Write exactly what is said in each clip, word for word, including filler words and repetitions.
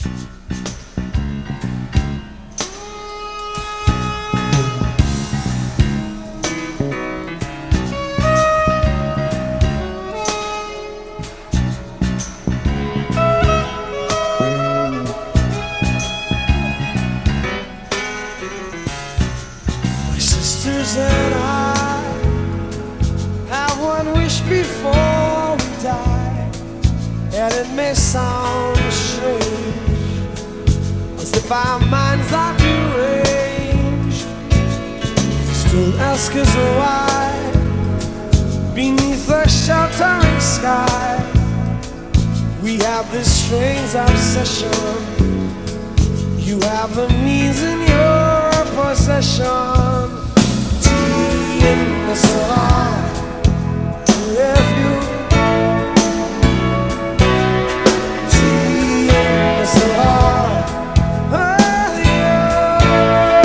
And I have one wish before we die, and it may sound strange, as if our minds are deranged. Still ask us why, beneath the sheltering sky, we have this strange obsession. You have the means in your possession. In the sun, if you tea in the sun, oh yeah.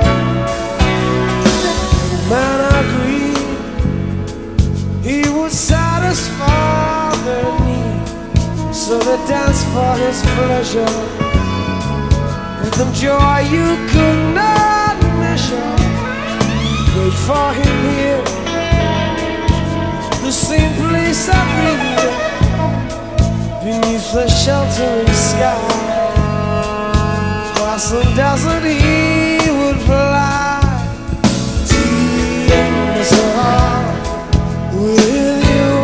The man agreed he would satisfy their need, so they danced for his pleasure with some joy you could not measure. Wait for him here, the same place every year, beneath the sheltering sky. Across the desert he would fly. Tea in the sun with you.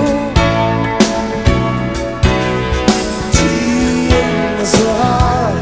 Tea in the sun.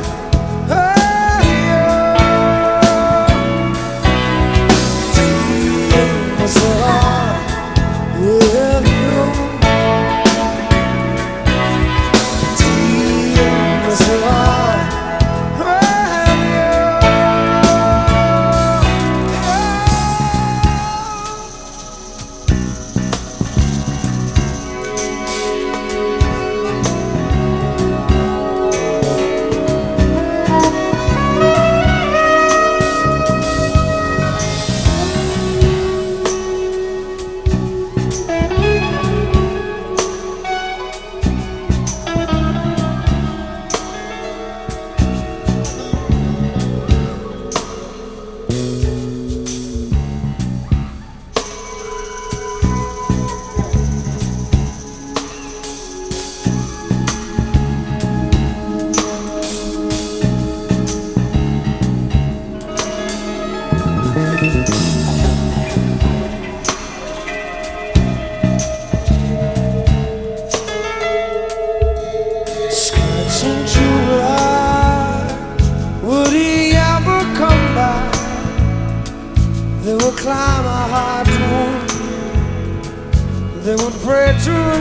They would climb a hard moon, they would pray to the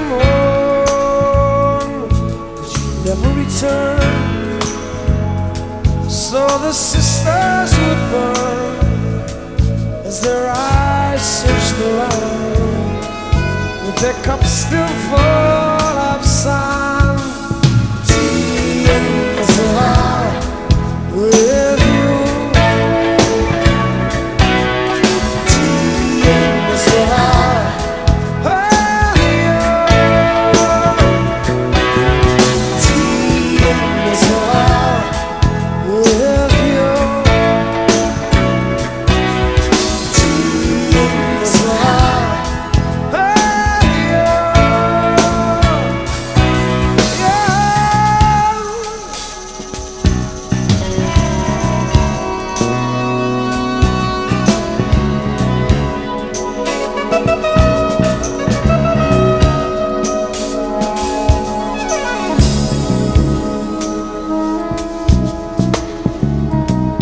moon, but you never returned. So the sisters would burn as their eyes searched the land, with their cups still full of sun. Tea in the sun with you.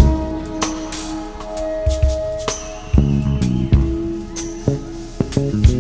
Thank you.